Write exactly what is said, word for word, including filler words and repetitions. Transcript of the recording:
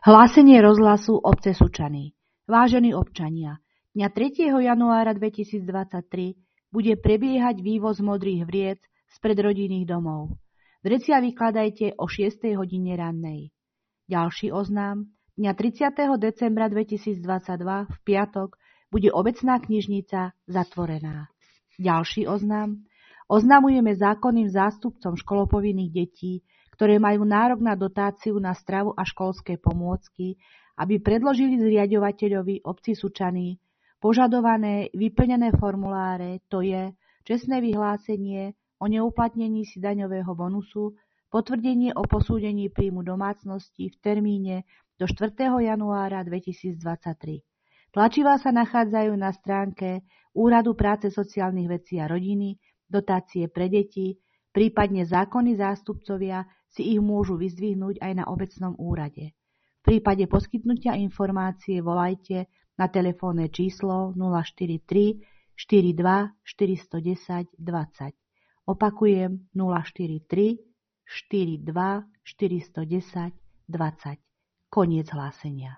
Hlásenie rozhlasu obce Sučany. Vážení občania, dňa tretieho januára dvetisícdvadsaťtri bude prebiehať vývoz modrých vriec spred rodinných domov. Vrecia vykladajte o šiestej hodine rannej. Ďalší oznám. Dňa tridsiateho decembra dvetisícdvadsaťdva v piatok bude obecná knižnica zatvorená. Ďalší oznám. Oznamujeme zákonným zástupcom školopovinných detí, ktoré majú nárok na dotáciu na stravu a školské pomôcky, aby predložili zriaďovateľovi obci Sučany požadované vyplnené formuláre, to je čestné vyhlásenie o neuplatnení si daňového bonusu, potvrdenie o posúdení príjmu domácnosti v termíne do štvrtého januára dvetisícdvadsaťtri. Tlačivá sa nachádzajú na stránke Úradu práce, sociálnych vecí a rodiny, dotácie pre deti, prípadne zákonní zástupcovia si ich môžu vyzdvihnúť aj na obecnom úrade. V prípade poskytnutia informácie volajte na telefónne číslo nula štyri tri štyri dva štyri jedna nula dvadsať. Opakujem nula štyri tri štyri dva štyri jedna nula dvadsať. Koniec hlásenia.